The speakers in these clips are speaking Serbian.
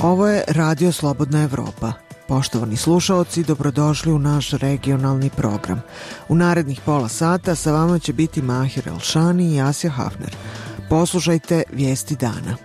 Ovo je Radio Slobodna Evropa. Poštovani slušaoci, dobrodošli u naš regionalni program. U narednih pola sata sa vama će biti Mahir Elšani i Asja Hafner. Poslušajte vijesti dana.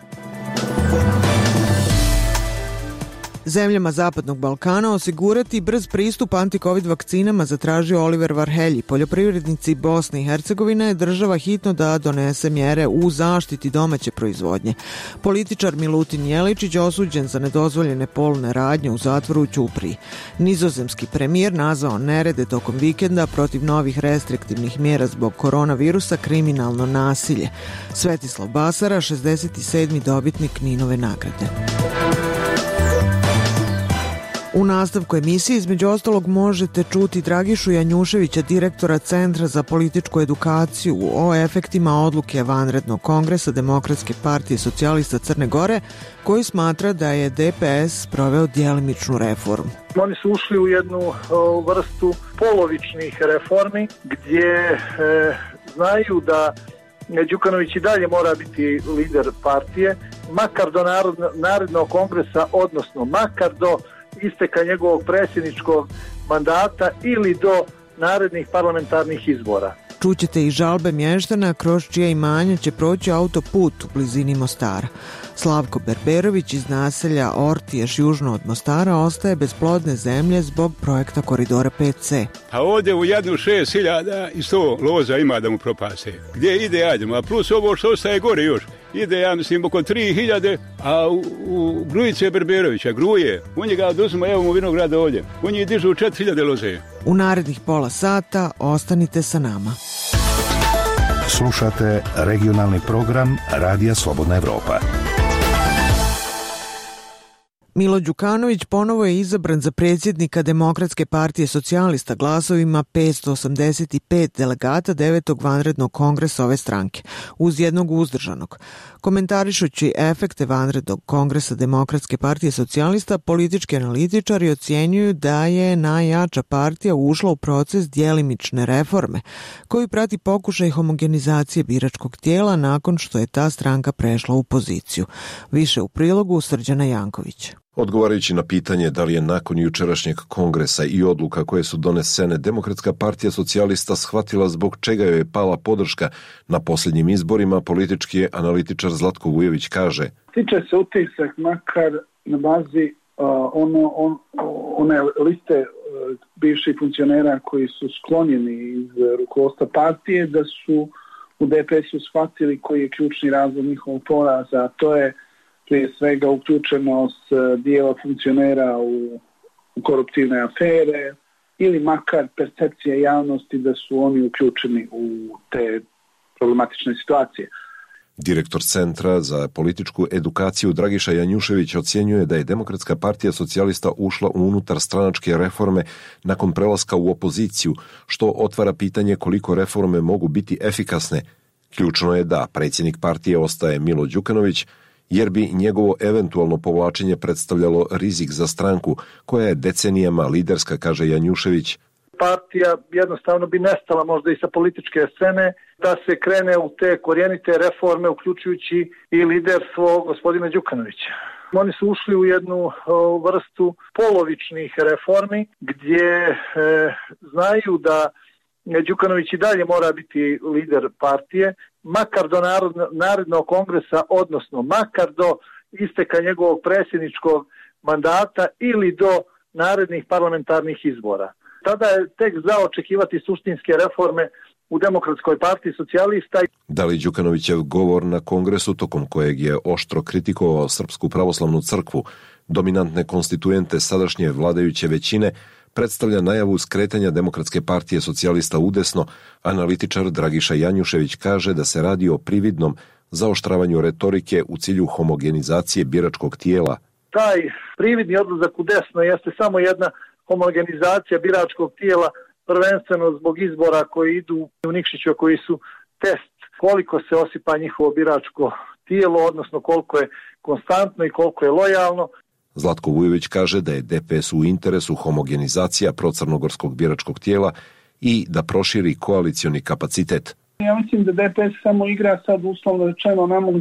Zemljama Zapadnog Balkana osigurati brz pristup antikovid vakcinama zatražio Oliver Varhelji. Poljoprivrednici Bosne i Hercegovine je država hitno da donese mjere u zaštiti domaće proizvodnje. Političar Milutin Jeličić osuđen za nedozvoljene polne radnje u zatvoru u Ćupriji. Nizozemski premijer nazvao nerede tokom vikenda protiv novih restriktivnih mjera zbog koronavirusa kriminalno nasilje. Svetislav Basara, 67. dobitnik Ninove nagrade. U nastavku emisije između ostalog možete čuti Dragišu Janjuševića, direktora Centra za političku edukaciju, o efektima odluke vanrednog kongresa Demokratske partije socijalista Crne Gore, koji smatra da je DPS proveo djelimičnu reformu. Oni su ušli u jednu vrstu polovičnih reformi gdje znaju da Đukanović i dalje mora biti lider partije, makar do narednog kongresa, odnosno makar do isteka njegovog predsjedničkog mandata ili do narednih parlamentarnih izbora. Čućete i žalbe mještana kroz čije imanje će proći autoput u blizini Mostara. Slavko Berberović iz naselja Ortiješ južno od Mostara ostaje bez plodne zemlje zbog projekta Koridora 5C. A ovdje u jednu 6.100 loza ima da mu propase. Gdje ide, ajdemo, a plus ovo što ostaje gore još. Ide, ja mislim, oko 3.000, a u Grujice Berberovića, Gruje, on je ga oduzima, evo mu vinograda ovdje. On je dižu 4.000 loze. U narednih pola sata ostanite sa nama. Slušate regionalni program Radija Slobodna Evropa. Milo Đukanović ponovo je izabran za predsjednika Demokratske partije socijalista glasovima 585 delegata 9. vanrednog kongresa ove stranke, uz jednog uzdržanog. Komentarišući efekte vanrednog kongresa Demokratske partije socijalista, politički analitičari ocjenjuju da je najjača partija ušla u proces djelimične reforme, koji prati pokušaj homogenizacije biračkog tijela nakon što je ta stranka prešla u poziciju. Više u prilogu Srđana Jankovića. Odgovarajući na pitanje da li je nakon jučerašnjeg kongresa i odluka koje su donesene Demokratska partija socijalista shvatila zbog čega joj je pala podrška na posljednjim izborima, politički analitičar Zlatko Vujović kaže: Tiče se utisak makar na bazi one liste bivših funkcionera koji su sklonjeni iz rukovodstva partije, da su u DPS-u shvatili koji je ključni razlog njihovog poraza, a to je prije svega uključenost dijela funkcionera u koruptivne afere ili makar percepcija javnosti da su oni uključeni u te problematične situacije. Direktor Centra za političku edukaciju Dragiša Janjušević ocjenjuje da je Demokratska partija socijalista ušla u unutar stranačke reforme nakon prelaska u opoziciju, što otvara pitanje koliko reforme mogu biti efikasne. Ključno je da predsjednik partije ostaje Milo Đukanović, jer bi njegovo eventualno povlačenje predstavljalo rizik za stranku koja je decenijama liderska, kaže Janjušević. Partija jednostavno bi nestala možda i sa političke scene da se krene u te korijenite reforme, uključujući i liderstvo gospodina Đukanovića. Oni su ušli u jednu vrstu polovičnih reformi gdje znaju da Đukanović i dalje mora biti lider partije, makar do narednog kongresa, odnosno makar do isteka njegovog predsjedničkog mandata ili do narednih parlamentarnih izbora. Tada je tek za očekivati suštinske reforme u Demokratskoj partiji socijalista. Da li Đukanovićev govor na kongresu, tokom kojeg je oštro kritikovao Srpsku pravoslavnu crkvu, dominantne konstituente sadašnje vladajuće većine, predstavlja najavu skretanja Demokratske partije socijalista udesno, analitičar Dragiša Janjušević kaže da se radi o prividnom zaoštravanju retorike u cilju homogenizacije biračkog tijela. Taj prividni odlazak u desno jeste samo jedna homogenizacija biračkog tijela, prvenstveno zbog izbora koji idu u Nikšiću, koji su test koliko se osipa njihovo biračko tijelo, odnosno koliko je konstantno i koliko je lojalno. Zlatko Vujović kaže da je DPS u interesu homogenizacija procrnogorskog biračkog tijela i da proširi koalicioni kapacitet. Ja mislim da DPS samo igra sad uslovno rečeno namo gdje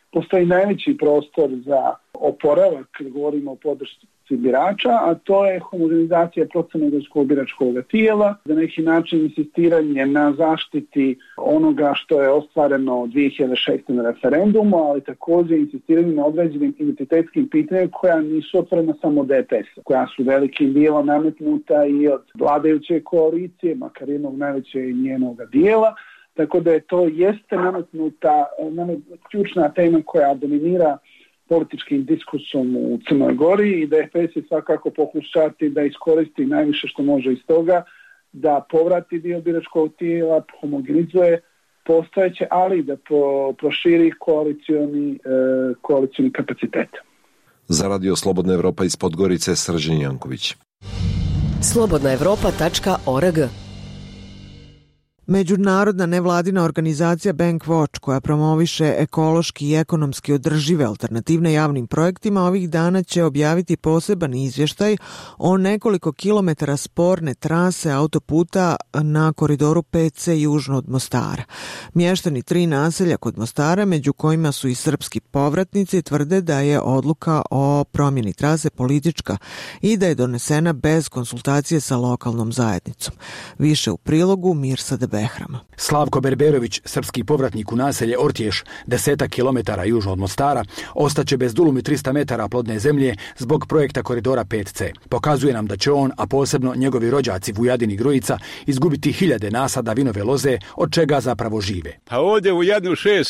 postoji najveći prostor za oporavak kad govorimo o podršci birača, a to je homogenizacija procenogorskog biračkog tijela, za neki način insistiranje na zaštiti onoga što je ostvareno 2006. na referendumu, ali također insistiranje na određenim identitetskim pitanjima koja nisu otvorena samo DPS-a, koja su velikim dijelom nametnuta i od vladajuće koalicije, makar jednog najvećeg njenog dijela, tako da je to jeste nametnuta ključna tema koja dominira političkim diskursom u Crnoj Gori i DPS će svakako pokušati da iskoristi najviše što može iz toga, da povrati dio biračkog tijela, homogenizuje postojeće, ali da proširi koalicioni kapacitet. Za Radio Slobodna Evropa iz Podgorice, Srđan Janković. slobodnaevropa.org. Međunarodna nevladina organizacija Bankwatch, koja promoviše ekološki i ekonomski održive alternativne javnim projektima, ovih dana će objaviti poseban izvještaj o nekoliko kilometara sporne trase autoputa na koridoru 5C južno od Mostara. Mještani 3 naselja kod Mostara, među kojima su i srpski povratnici, tvrde da je odluka o promjeni trase politička i da je donesena bez konsultacije sa lokalnom zajednicom. Više u prilogu Mirsad Behrama. Slavko Berberović, srpski povratnik u naselje Ortješ, 10 kilometara južno od Mostara, ostaće bez dulumi 300 metara plodne zemlje zbog projekta koridora 5C. Pokazuje nam da će on, a posebno njegovi rođaci Vujadin i Grujica, izgubiti 1000 nasada vinove loze, od čega zapravo žive. Pa ovdje u jednu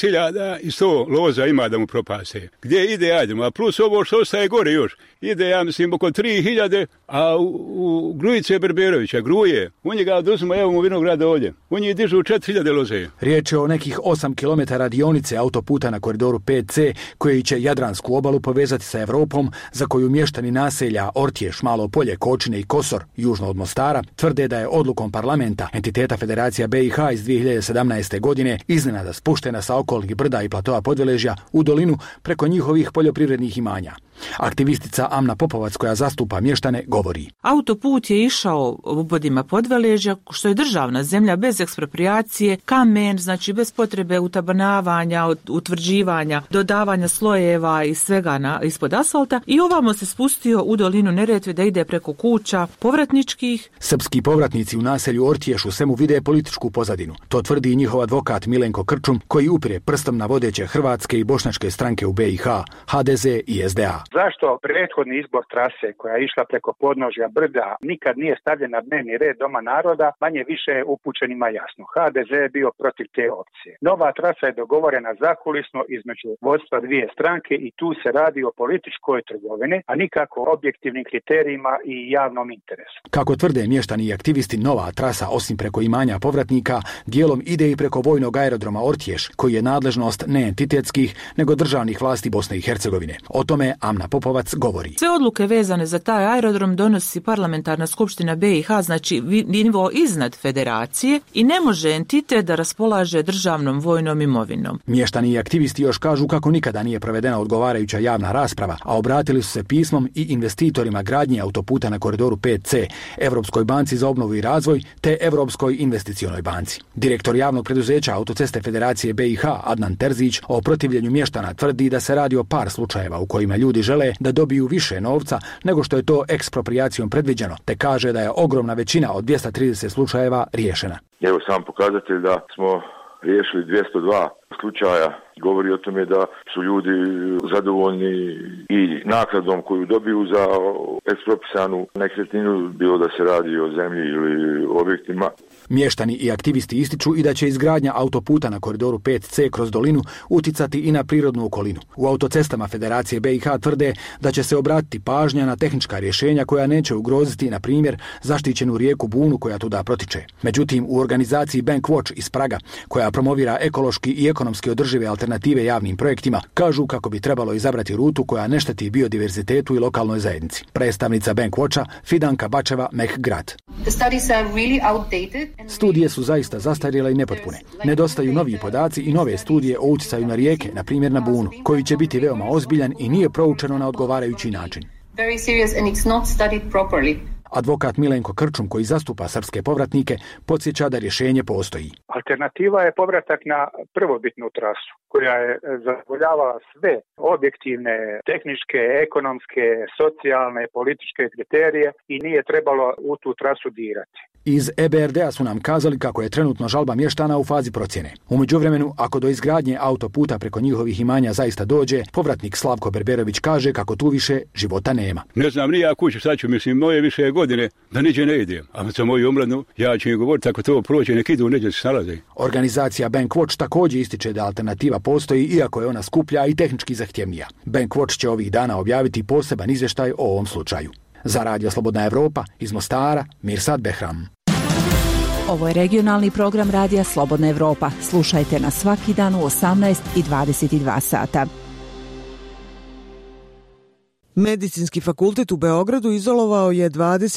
6100 loza ima da mu propase. Gdje ide, ajdemo, a plus ovo što ostaje gore još. Ide, ja mislim, oko 3000, a u Grujice Berberovića, Gruje, u njega oduzimo, evo mu vinograda ovdje. U njih dižu 4000 loze. Riječ je o nekih 8 km dionice autoputa na koridoru 5C, koji će Jadransku obalu povezati sa Evropom, za koju mještani naselja Ortješ, Malo Polje, Kočine i Kosor, južno od Mostara, tvrde da je odlukom parlamenta, entiteta Federacija BiH iz 2017. godine, iznenada spuštena sa okolnih brda i platoa Podveležja u dolinu preko njihovih poljoprivrednih imanja. Aktivistica Amna Popovac, koja zastupa mještane, govori: autoput je išao obodima Podveležja, što je državna zemlja, bez ekspropriacije, kamen, znači bez potrebe utabanavanja, utvrđivanja, dodavanja slojeva i svega ispod asfalta, i ovamo se spustio u dolinu Neretve da ide preko kuća povratničkih. Srpski povratnici u naselju Ortješ u svemu vide političku pozadinu. To tvrdi i njihov advokat Milenko Krčum, koji upire prstom na vodeće hrvatske i bošnjačke stranke u BiH, HDZ i SDA. Zašto prethodni izbor trase koja je išla preko podnožja brda nikad nije stavljen na dnevni red Doma naroda, manje više je upućenima jasno. HDZ je bio protiv te opcije. Nova trasa je dogovorena zakulisno između vodstva dvije stranke i tu se radi o političkoj trgovini, a nikako objektivnim kriterijima i javnom interesu. Kako tvrde mještani i aktivisti, nova trasa, osim preko imanja povratnika, dijelom ide i preko vojnog aerodroma Ortješ, koji je nadležnost ne entitetskih, nego državnih vlasti Bosne i Hercegovine. O tome Amna Popovac govori: sve odluke vezane za taj aerodrom donosi parlamentarna skupština BiH, znači nivo iznad federacije, i ne može entitet da raspolaže državnom vojnom imovinom. Mještani i aktivisti još kažu kako nikada nije provedena odgovarajuća javna rasprava, a obratili su se pismom i investitorima gradnje autoputa na koridoru 5C, Europskoj banci za obnovu i razvoj te Europskoj investicionoj banci. Direktor javnog preduzeća Autoceste Federacije BiH Adnan Terzić o protivljenju mještana tvrdi da se radi o par slučajeva u kojima ljudi žele da dobiju više novca nego što je to eksproprijacijom predviđeno, te kaže da je ogromna većina od 230 slučajeva riješena. Evo sam pokazatelj da smo riješili 202 slučaja. Govori o tome da su ljudi zadovoljni i naknadom koju dobiju za ekspropisanu nekretninu, bilo da se radi o zemlji ili objektima. Mještani i aktivisti ističu i da će izgradnja autoputa na koridoru 5C kroz dolinu uticati i na prirodnu okolinu. U autocestama Federacije BiH tvrde da će se obratiti pažnja na tehnička rješenja koja neće ugroziti, na primjer, zaštićenu rijeku Bunu koja tuda protiče. Međutim, u organizaciji Bankwatch iz Praga, koja promovira ekološki i ekonomski održive alternative javnim projektima, kažu kako bi trebalo izabrati rutu koja ne šteti biodiverzitetu i lokalnoj zajednici. Predstavnica Bankwatcha Fidanka Bačeva Mehgrad: studije su zaista zastarjele i nepotpune. Nedostaju novi podaci i nove studije o utjecaju na rijeke, na primjer na Bunu, koji će biti veoma ozbiljan i nije proučeno na odgovarajući način. Advokat Milenko Krčum, koji zastupa srpske povratnike, podsjeća da rješenje postoji. Alternativa je povratak na prvobitnu trasu koja je zadovoljavala sve objektivne, tehničke, ekonomske, socijalne, političke kriterije i nije trebalo u tu trasu dirati. Iz EBRD-a su nam kazali kako je trenutno žalba mještana u fazi procjene. U međuvremenu, ako do izgradnje autoputa preko njihovih imanja zaista dođe, povratnik Slavko Berberović kaže kako tu više života nema. Ne znam ni ja kuće, sad ću, mislim, moje više godine da niđe ne idem. A za moju omladnu, ja ću im govoriti, ako to prođe, nek idu, neđe se snalaze. Organizacija Bankwatch također ističe da alternativa postoji, iako je ona skuplja i tehnički zahtjevnija. Bankwatch će ovih dana objaviti poseban izvještaj o ovom slučaju. Za Radio Slobodna Evropa, iz Mostara, Mirsad Behram. Ovo je regionalni program Radija Slobodna Evropa. Slušajte nas svaki dan u 18 i 22 sata. Medicinski fakultet u Beogradu izolovao je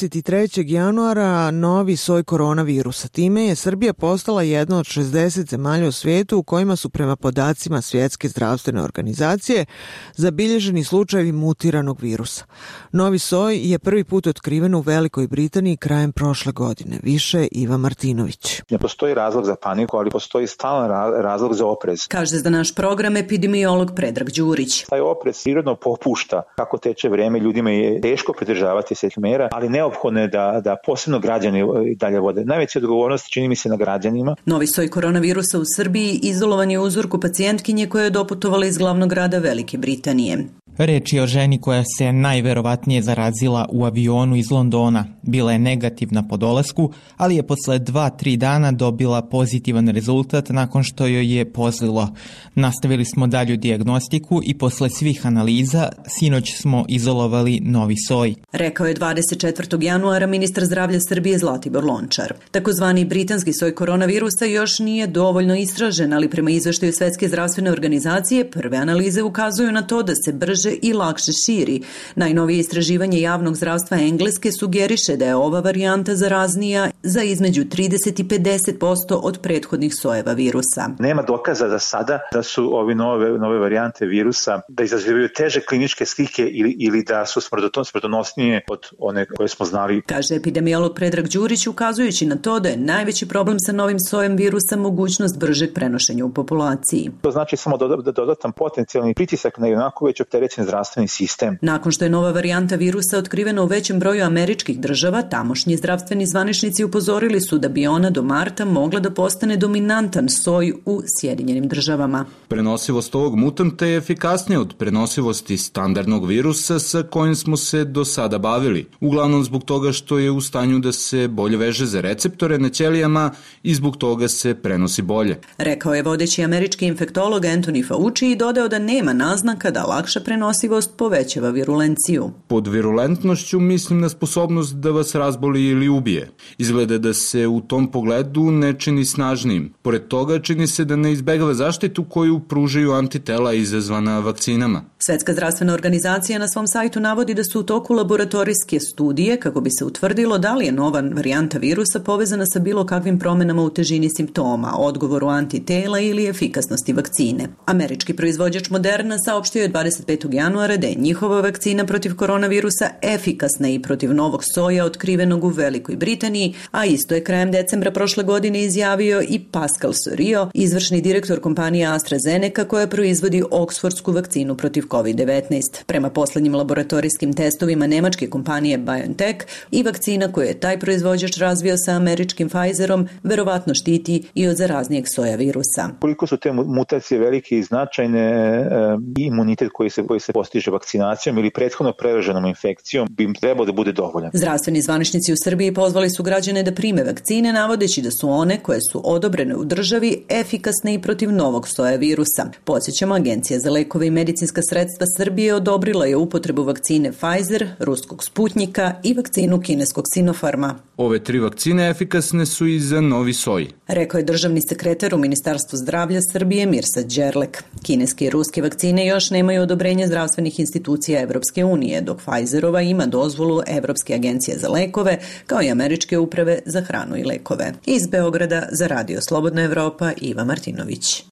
23. januara novi soj koronavirusa. Time je Srbija postala jedna od 60 zemalja u svijetu u kojima su prema podacima Svjetske zdravstvene organizacije zabilježeni slučajevi mutiranog virusa. Novi soj je prvi put otkriven u Velikoj Britaniji krajem prošle godine. Više Iva Martinović. Ne postoji razlog za paniku, ali postoji stalan razlog za oprez. Kaže za naš program epidemiolog Predrag Đurić. Taj oprez prirodno popušta kako teče vrijeme, ljudima je teško pridržavati se mera, ali neophodno je da posebno građani dalje vode. Najveća odgovornost čini mi se na građanima. Novi soj koronavirusa u Srbiji izolovan je u uzorku pacijentkinje koja je doputovala iz glavnog grada Velike Britanije. Reč je o ženi koja se najverovatnije zarazila u avionu iz Londona. Bila je negativna po dolasku, ali je posle 2-3 dana dobila pozitivan rezultat nakon što joj je pozlilo. Nastavili smo dalju dijagnostiku i posle svih analiza sinoć smo izolovali novi soj. Rekao je 24. januara ministar zdravlja Srbije Zlatibor Lončar. Takozvani britanski soj koronavirusa još nije dovoljno istražen, ali prema izveštaju Svjetske zdravstvene organizacije prve analize ukazuju na to da se brže i lakše širi. Najnovije istraživanje javnog zdravstva Engleske sugeriše da je ova varijanta zaraznija za između 30 i 50% od prethodnih sojeva virusa. Nema dokaza za sada da su ovi nove varijante virusa da izazivaju teže kliničke slike ili da su smrtonosnije od one koje smo znali. Kaže epidemiolog Predrag Đurić, ukazujući na to da je najveći problem sa novim sojem virusa mogućnost bržeg prenošenja u populaciji. To znači samo dodatan potencijalni pritisak na onako već opterećen zdravstveni sistem. Nakon što je nova varijanta virusa otkrivena u većem broju američkih država, tamošnji zdravstveni zvaničnici upozorili su da bi ona do marta mogla da postane dominantan soj u Sjedinjenim državama. Prenosivost ovog mutanta je efikasnija od prenosivosti standardnog virusa sa kojim smo se do sada bavili. Uglavnom zbog toga što je u stanju da se bolje veže za receptore na ćelijama i zbog toga se prenosi bolje. Rekao je vodeći američki infektolog Anthony Fauci i dodao da nema naznaka da lakša prenosivost povećava virulenciju. Pod virulentnošću mislim na sposobnost da vas razboli ili ubije. Izgleda da se u tom pogledu ne čini snažnim. Pored toga čini se da ne izbegava zaštitu koju pružaju antitela izazvana vakcinama. Svjetska zdravstvena organizacija na svom sajtu navodi da su u toku laboratorijske studije kako bi se utvrdilo da li je nova varijanta virusa povezana sa bilo kakvim promjenama u težini simptoma, odgovoru antitela ili efikasnosti vakcine. Američki proizvođač Moderna saopštio je 25. januara da je njihova vakcina protiv koronavirusa efikasna i protiv novog soja otkrivenog u Velikoj Britaniji, a isto je krajem decembra prošle godine izjavio i Pascal Soriot, izvršni direktor kompanije AstraZeneca koja proizvodi oksfordsku vakcinu protiv COVID-19. Prema poslednjim laboratorijskim testovima nemačke kompanije BioNTech i vakcina koju je taj proizvođač razvio sa američkim Pfizerom verovatno štiti i od zaraznijeg soja virusa. Koliko su te mutacije velike i značajne, imunitet koji se postiže vakcinacijom ili prethodno preraženom infekcijom bi im trebao da bude dovoljan. Zdravstveni zvaničnici u Srbiji pozvali su građane da prime vakcine, navodeći da su one koje su odobrene u državi efikasne i protiv novog soja virusa. Podsjećamo, Agencija za lekove i medicinska sredstva Srbije odobrila je upotrebu vakcine Pfizer, ruskog Sputnjika i vakcinu kineskog Sinopharma. Ove 3 vakcine efikasne su i za novi soj. Rekao je državni sekretar u Ministarstvu zdravlja Srbije Mirsad Đerlek. Kineske i ruske vakcine još nemaju odobrenje zdravstvenih institucija Evropske unije, dok Pfizerova ima dozvolu Evropske agencije za lekove, kao i Američke uprave za hranu i lekove. Iz Beograda za Radio Slobodna Evropa, Iva Martinović.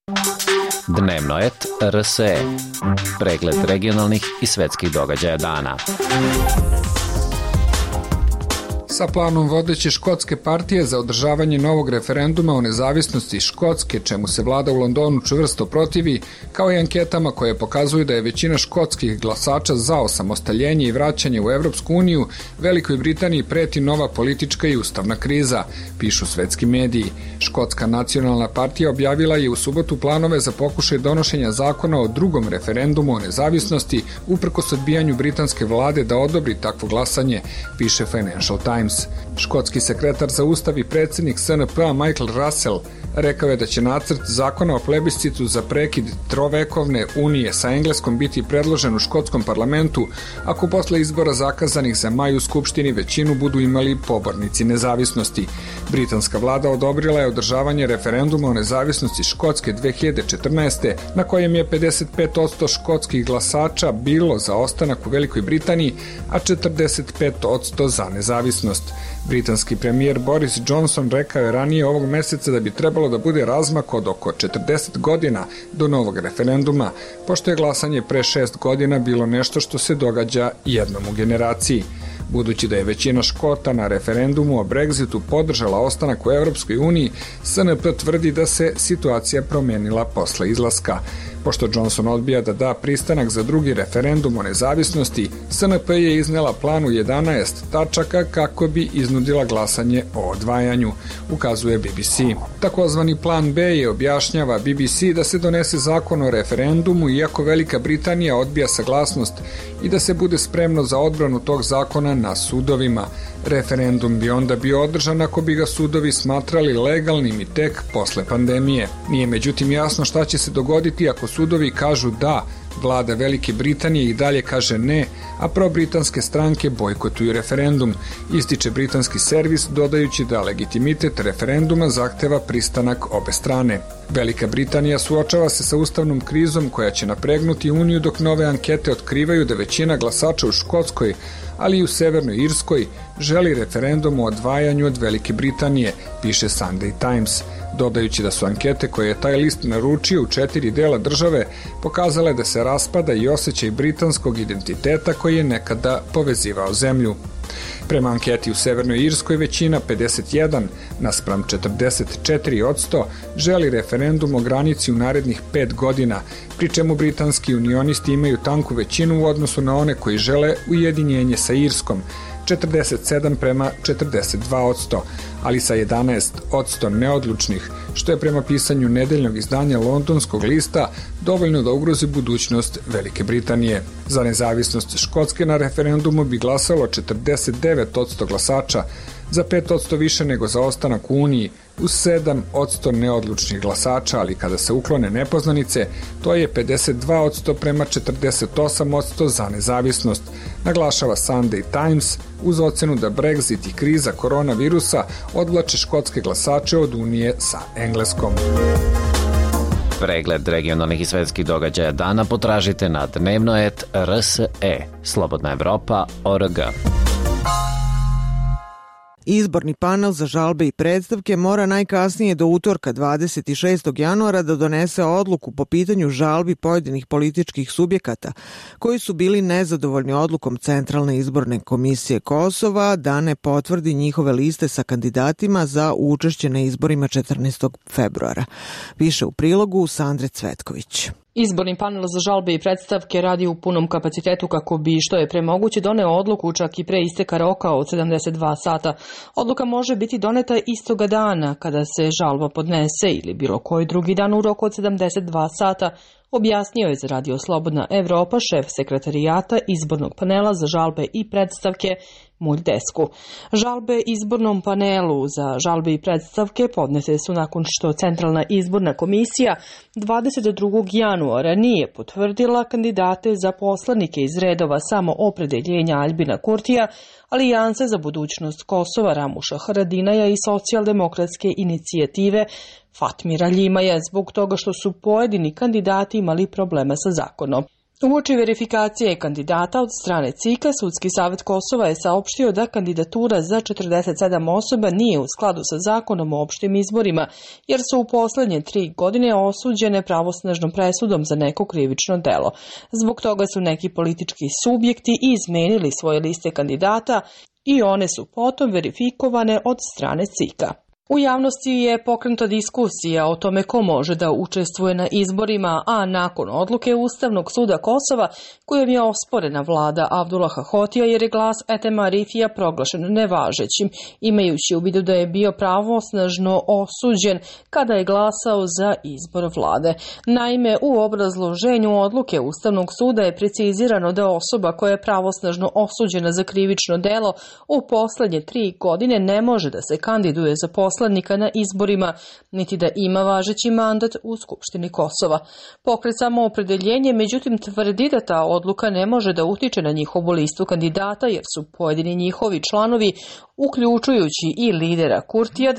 Dnevno et RSE. Pregled regionalnih i svetskih događaja dana. sa planom vodeće škotske partije za održavanje novog referenduma o nezavisnosti Škotske, čemu se vlada u Londonu čvrsto protivi, kao i anketama koje pokazuju da je većina škotskih glasača za osamostaljenje i vraćanje u Evropsku uniju, Velikoj Britaniji preti nova politička i ustavna kriza, pišu svetski mediji. Škotska nacionalna partija objavila je u subotu planove za pokušaj donošenja zakona o drugom referendumu o nezavisnosti uprkos odbijanju britanske vlade da odobri takvo glasanje, piše Financial Times. Škotski sekretar za ustav i predsjednik SNP-a Michael Russell rekao je da će nacrt zakona o plebiscitu za prekid trovekovne unije sa Engleskom biti predložen u škotskom parlamentu ako posle izbora zakazanih za maj u Skupštini većinu budu imali pobornici nezavisnosti. Britanska vlada odobrila je održavanje referenduma o nezavisnosti Škotske 2014. na kojem je 55% škotskih glasača bilo za ostanak u Velikoj Britaniji, a 45% za nezavisnost. Britanski premijer Boris Johnson rekao je ranije ovog meseca da bi trebalo da bude razmak od oko 40 godina do novog referenduma, pošto je glasanje pre 6 godina bilo nešto što se događa jednom u generaciji. Budući da je većina Škota na referendumu o Brexitu podržala ostanak u Evropskoj uniji, SNP tvrdi da se situacija promenila posle izlaska. Pošto Johnson odbija da da pristanak za drugi referendum o nezavisnosti, SNP je iznela plan u 11 tačaka kako bi iznudila glasanje o odvajanju, ukazuje BBC. Takozvani plan B je, objašnjava BBC, da se donese zakon o referendumu iako Velika Britanija odbija saglasnost i da se bude spremno za odbranu tog zakona na sudovima. Referendum bi onda bio održan ako bi ga sudovi smatrali legalnim i tek posle pandemije. Nije međutim jasno šta će se dogoditi ako sudovi kažu da, vlada Velike Britanije i dalje kaže ne, a probritanske stranke bojkotuju referendum, ističe britanski servis dodajući da legitimitet referenduma zahteva pristanak obe strane. Velika Britanija suočava se sa ustavnom krizom koja će napregnuti Uniju dok nove ankete otkrivaju da većina glasača u Škotskoj, ali i u Severnoj Irskoj, želi referendum o odvajanju od Velike Britanije, piše Sunday Times, dodajući da su ankete koje je taj list naručio u 4 dela države pokazale da se raspada i osjećaj britanskog identiteta koji je nekada povezivao zemlju. Prema anketi u Severnoj Irskoj većina 51 naspram 44% želi referendum o granici u narednih 5 godina, pri čemu britanski unionisti imaju tanku većinu u odnosu na one koji žele ujedinjenje sa Irskom, 47 prema 42%, ali sa 11% neodlučnih, što je prema pisanju nedeljnog izdanja londonskog lista dovoljno da ugrozi budućnost Velike Britanije. Za nezavisnost Škotske na referendumu bi glasalo 49% glasača, za 5% više nego za ostanak u Uniji, uz 7% neodlučnih glasača, ali kada se uklone nepoznanice, to je 52% prema 48% za nezavisnost, naglašava Sunday Times, uz ocenu da Brexit i kriza koronavirusa odvlače škotske glasače od Unije sa Engleskom. Pregled regionalnih i svetskih događaja dana potražite na dnevnoet.rse, slobodnaevropa.org. Izborni panel za žalbe i predstavke mora najkasnije do utorka 26. januara da donese odluku po pitanju žalbi pojedinih političkih subjekata koji su bili nezadovoljni odlukom Centralne izborne komisije Kosova da ne potvrdi njihove liste sa kandidatima za učešće na izborima 14. februara. Piše u prilogu Sandre Cvetković. Izborni panel za žalbe i predstavke radi u punom kapacitetu kako bi što je pre moguće doneo odluku čak i pre isteka roka od 72 sata. Odluka može biti doneta istoga dana kada se žalba podnese ili bilo koji drugi dan u roku od 72 sata, objasnio je za Radio Slobodna Evropa šef sekretarijata izbornog panela za žalbe i predstavke Muldesku. Žalbe izbornom panelu za žalbe i predstavke podnete su nakon što Centralna izborna komisija 22. januara nije potvrdila kandidate za poslanike iz redova Samoopredeljenja Aljbina Kurtija, Alijanse za budućnost Kosova Ramuša Haradinaja i socijaldemokratske inicijative Fatmira Ljimaja zbog toga što su pojedini kandidati imali problema sa zakonom. Uoči verifikacije kandidata od strane CIK-a, Sudski savjet Kosova je saopštio da kandidatura za 47 osoba nije u skladu sa zakonom o opštim izborima, jer su u poslednje 3 godine osuđene pravosnažnom presudom za neko krivično delo. Zbog toga su neki politički subjekti izmenili svoje liste kandidata i one su potom verifikovane od strane CIK-a. U javnosti je pokrenuta diskusija o tome ko može da učestvuje na izborima, a nakon odluke Ustavnog suda Kosova, kojom je osporena vlada Abdullaha Hotija, jer je glas Etema Arifija proglašen nevažećim, imajući u vidu da je bio pravosnažno osuđen kada je glasao za izbor vlade. Naime, u obrazloženju odluke Ustavnog suda je precizirano da osoba koja je pravosnažno osuđena za krivično delo u poslednje 3 godine ne može da se kandiduje za poslanika na izborima, niti da ima važeći mandat u Skupštini Kosova. Pokret Samoopredeljenje, međutim, tvrdi da ta odluka ne može da utiče na njihovu listu kandidata, jer su pojedini njihovi članovi, uključujući i lidera Kurtija,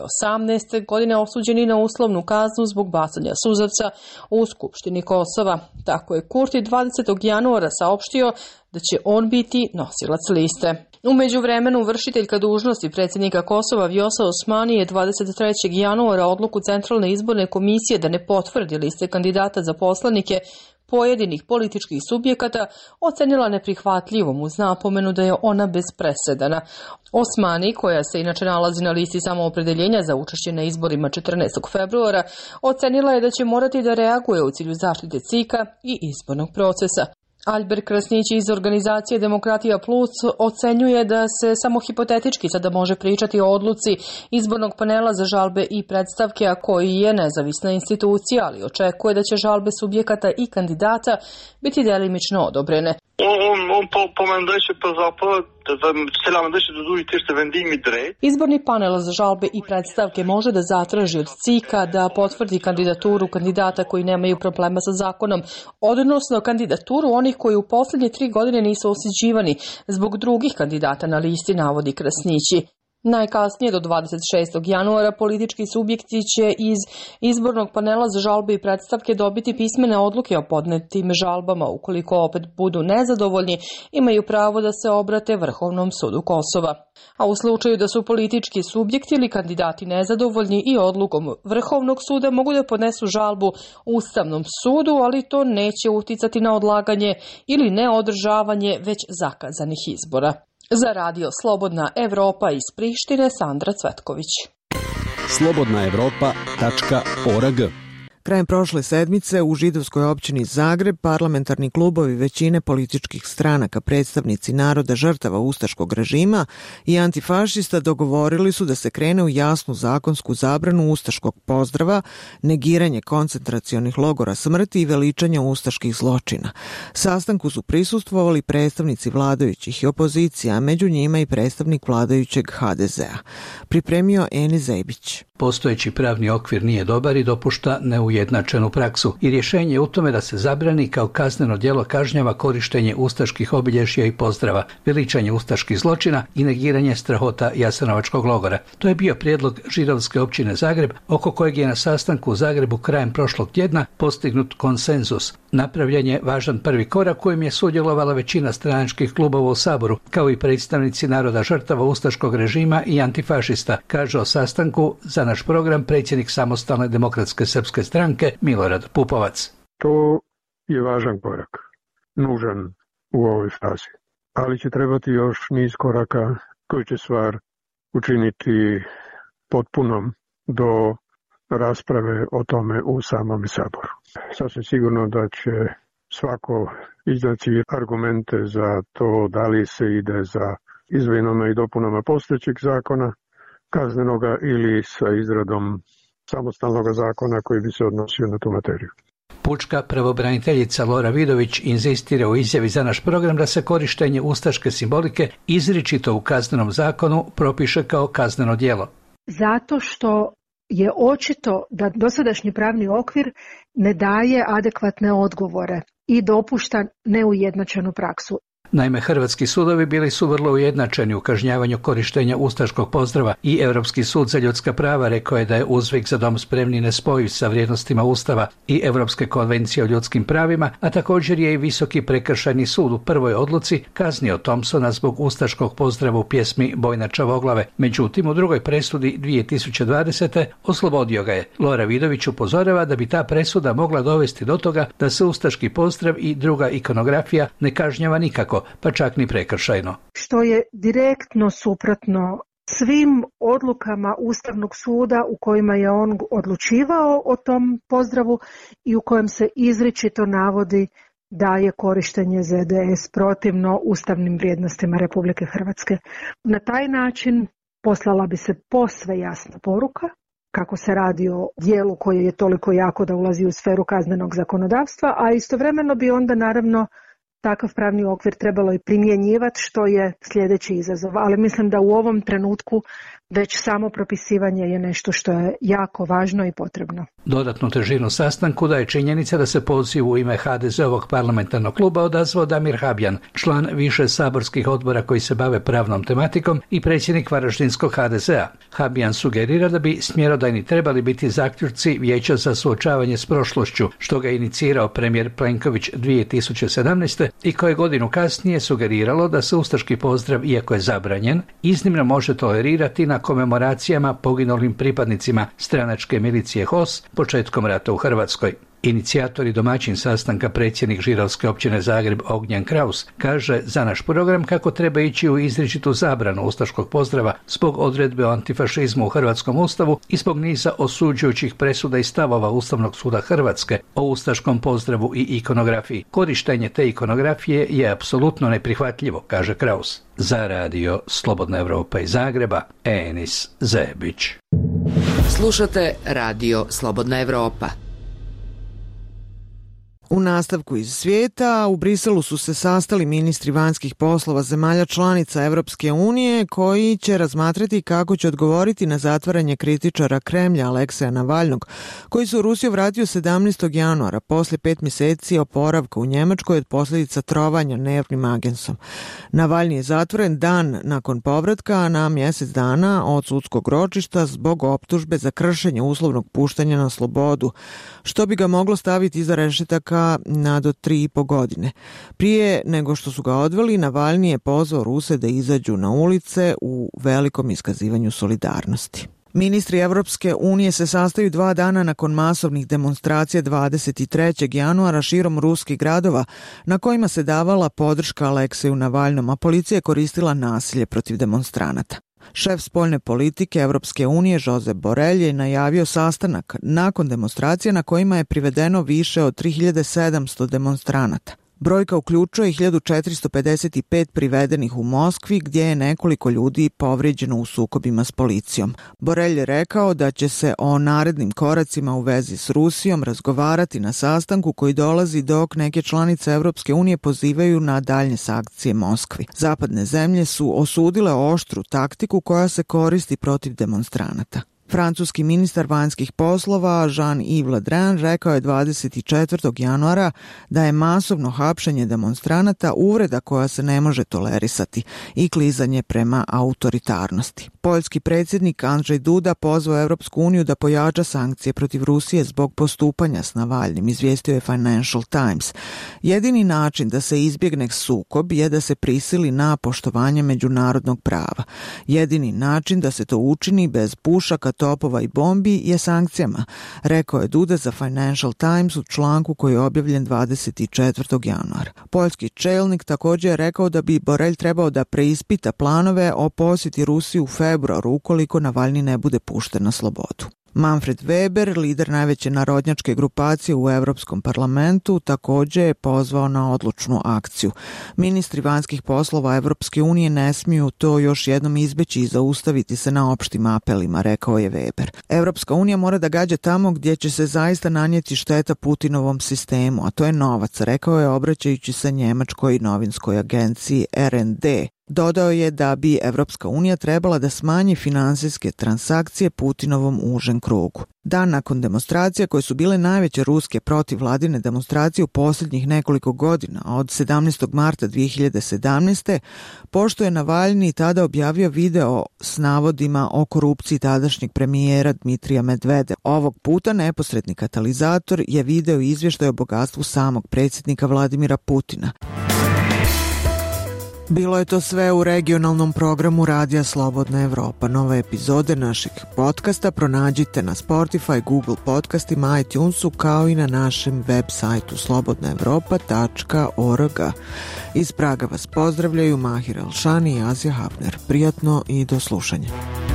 2018. godine osuđeni na uslovnu kaznu zbog bacanja suzavca u Skupštini Kosova. Tako je Kurti 20. januara saopštio da će on biti nosilac liste. U međuvremenu, vršiteljka dužnosti predsjednika Kosova Vjosa Osmani je 23. januara odluku Centralne izborne komisije da ne potvrdi liste kandidata za poslanike pojedinih političkih subjekata ocenila neprihvatljivom uz napomenu da je ona bez presedana. Osmani, koja se inače nalazi na listi Samoopredeljenja za učešće na izborima 14. februara, ocenila je da će morati da reaguje u cilju zaštite CIK-a i izbornog procesa. Albert Krasnić iz organizacije Demokratija Plus ocenjuje da se samo hipotetički sada može pričati o odluci izbornog panela za žalbe i predstavke, a koji je nezavisna institucija, ali očekuje da će žalbe subjekata i kandidata biti delimično odobrene. Izborni panel za žalbe i predstavke može da zatraži od CIK-a da potvrdi kandidaturu kandidata koji nemaju problema sa zakonom, odnosno kandidaturu onih koji u posljednje 3 godine nisu osuđivani zbog drugih kandidata na listi, navodi Krasnići. Najkasnije do 26. januara politički subjekti će iz izbornog panela za žalbe i predstavke dobiti pismene odluke o podnetim žalbama. Ukoliko opet budu nezadovoljni, imaju pravo da se obrate Vrhovnom sudu Kosova. A u slučaju da su politički subjekti ili kandidati nezadovoljni i odlukom Vrhovnog suda, mogu da podnesu žalbu Ustavnom sudu, ali to neće uticati na odlaganje ili neodržavanje već zakazanih izbora. Za radio Slobodna Evropa iz Prištine, Sandra Cvetković. slobodnaevropa.org. Krajem prošle sedmice u židovskoj općini Zagreb parlamentarni klubovi većine političkih stranaka, predstavnici naroda žrtava ustaškog režima i antifašista dogovorili su da se krene u jasnu zakonsku zabranu ustaškog pozdrava, negiranje koncentracionih logora smrti i veličanje ustaških zločina. Sastanku su prisustvovali predstavnici vladajućih i opozicija, a među njima i predstavnik vladajućeg HDZ-a. Pripremio Eni Zebić. Postojeći pravni okvir nije dobar i dopušta neujednačenu praksu i rješenje je u tome da se zabrani kao kazneno djelo kažnjava korištenje ustaških obilježja i pozdrava, veličanje ustaških zločina i negiranje strahota Jasenovačkog logora. To je bio prijedlog židovske općine Zagreb, oko kojeg je na sastanku u Zagrebu krajem prošlog tjedna postignut konsenzus. Napravljen je važan prvi korak kojim je sudjelovala većina stranačkih klubova u Saboru, kao i predstavnici naroda žrtava ustaškog režima i antifašista, kaže o sastanku za naš program predsjednik Samostalne demokratske srpske stranke Milorad Pupovac. To je važan korak, nužan u ovoj fazi, ali će trebati još niz koraka koji će stvar učiniti potpunom do rasprave o tome u samom Saboru. Sasvim sigurno da će svako iznaći argumente za to da li se ide za izmjenama i dopunama postojećeg zakona kaznenoga ili sa izradom samostalnog zakona koji bi se odnosio na tu materiju. Pučka pravobraniteljica Lora Vidović inzistira u izjavi za naš program da se korištenje ustaške simbolike izričito u kaznenom zakonu propiše kao kazneno djelo. Zato što je očito da dosadašnji pravni okvir ne daje adekvatne odgovore i dopušta neujednačenu praksu. Naime, hrvatski sudovi bili su vrlo ujednačeni u kažnjavanju korištenja ustaškog pozdrava i Europski sud za ljudska prava rekao je da je uzvik za dom spremni nespojiv sa vrijednostima Ustava i Europske konvencije o ljudskim pravima, a također je i Visoki prekršajni sud u prvoj odluci kaznio Thompsona zbog ustaškog pozdrava u pjesmi Bojna Čavoglave. Međutim, u drugoj presudi 2020. oslobodio ga je. Lora Vidović upozorava da bi ta presuda mogla dovesti do toga da se ustaški pozdrav i druga ikonografija ne kažnjava nikako, pa čak ni prekršajno. Što je direktno suprotno svim odlukama Ustavnog suda u kojima je on odlučivao o tom pozdravu i u kojem se izričito navodi da je korištenje ZDS protivno ustavnim vrijednostima Republike Hrvatske. Na taj način poslala bi se posve jasna poruka kako se radi o dijelu koje je toliko jako da ulazi u sferu kaznenog zakonodavstva, a istovremeno bi onda naravno takav pravni okvir trebalo i primjenjivati, što je sljedeći izazov. Ali mislim da u ovom trenutku već samo propisivanje je nešto što je jako važno i potrebno. Dodatnu težinu sastanku daje činjenica da se poziv u ime HDZ-ovog parlamentarnog kluba odazvao Damir Habjan, član više saborskih odbora koji se bave pravnom tematikom i predsjednik Varaždinskog HDZ-a. Habjan sugerira da bi smjerodajni trebali biti zaključci Vijeća za suočavanje s prošlošću, što ga je inicirao premijer Plenković 2017. i koje godinu kasnije sugeriralo da se ustaški pozdrav, iako je zabranjen, iznimno može tolerirati na komemoracijama poginulim pripadnicima stranačke milicije HOS početkom rata u Hrvatskoj. Inicijator i domaćin sastanka predsjednik Židovske općine Zagreb Ognjen Kraus kaže za naš program kako treba ići u izričitu zabranu ustaškog pozdrava zbog odredbe o antifašizmu u Hrvatskom ustavu i zbog niza osuđujućih presuda i stavova Ustavnog suda Hrvatske o ustaškom pozdravu i ikonografiji. Korištenje te ikonografije je apsolutno neprihvatljivo, kaže Kraus. Za radio Slobodna Evropa iz Zagreba, Enis Zebić. Slušate radio Slobodna Evropa. U nastavku iz svijeta, u Briselu su se sastali ministri vanjskih poslova zemalja članica Evropske unije koji će razmatrati kako će odgovoriti na zatvaranje kritičara Kremlja Alekseja Navalnog, koji se u Rusiju vratio 17. januara poslije 5 mjeseci oporavka u Njemačkoj od posljedica trovanja nervnim agensom. Navalni je zatvoren dan nakon povratka na mjesec dana od sudskog ročišta zbog optužbe za kršenje uslovnog puštanja na slobodu, što bi ga moglo staviti iza rešetaka na do 3,5 godine. Prije nego što su ga odveli, Navalni je pozvao Ruse da izađu na ulice u velikom iskazivanju solidarnosti. Ministri Evropske unije se sastaju 2 dana nakon masovnih demonstracija 23. januara širom ruskih gradova na kojima se davala podrška Alekseju Navalnom, a policija je koristila nasilje protiv demonstranata. Šef spoljne politike Evropske unije Josep Borrell je najavio sastanak nakon demonstracija na kojima je privedeno više od 3700 demonstranata. Brojka uključuje 1455 privedenih u Moskvi, gdje je nekoliko ljudi povrijeđeno u sukobima s policijom. Borrell je rekao da će se o narednim koracima u vezi s Rusijom razgovarati na sastanku koji dolazi dok neke članice Evropske unije pozivaju na daljnje sankcije Moskvi. Zapadne zemlje su osudile oštru taktiku koja se koristi protiv demonstranata. Francuski ministar vanjskih poslova Jean-Yves Le Drian rekao je 24. januara da je masovno hapšenje demonstranata uvreda koja se ne može tolerisati i klizanje prema autoritarnosti. Poljski predsjednik Andrzej Duda pozvao Evropsku uniju da pojača sankcije protiv Rusije zbog postupanja s Navalnim, izvijestio je Financial Times. Jedini način da se izbjegne sukob je da se prisili na poštovanje međunarodnog prava. Jedini način da se to učini bez pušaka, topova i bombi je sankcijama, rekao je Duda za Financial Times u članku koji je objavljen 24. januara. Poljski čelnik također je rekao da bi Borrell trebao da preispita planove o posjeti Rusiji u februaru ukoliko Navalni ne bude pušten na slobodu. Manfred Weber, lider najveće narodnjačke grupacije u Europskom parlamentu, također je pozvao na odlučnu akciju. Ministri vanjskih poslova Evropske unije ne smiju to još jednom izbeći i zaustaviti se na opštim apelima, rekao je Weber. Evropska unija mora da gađa tamo gdje će se zaista nanijeti šteta Putinovom sistemu, a to je novac, rekao je obraćajući se njemačkoj novinskoj agenciji RND. Dodao je da bi Evropska unija trebala da smanji finansijske transakcije Putinovom užem krugu. Dan nakon demonstracija koje su bile najveće ruske protivvladine demonstracije u posljednjih nekoliko godina, od 17. marta 2017. pošto je Navalni tada objavio video s navodima o korupciji tadašnjeg premijera Dmitrija Medvedeva. Ovog puta neposredni katalizator je video izvještaj o bogatstvu samog predsjednika Vladimira Putina. Bilo je to sve u regionalnom programu Radija Slobodna Evropa. Nove epizode našeg podcasta pronađite na Spotify, Google podcastima, iTunesu, kao i na našem web sajtu slobodnaevropa.org. Iz Praga vas pozdravljaju Mahir Elšani i Azija Hafner. Prijatno i do slušanja.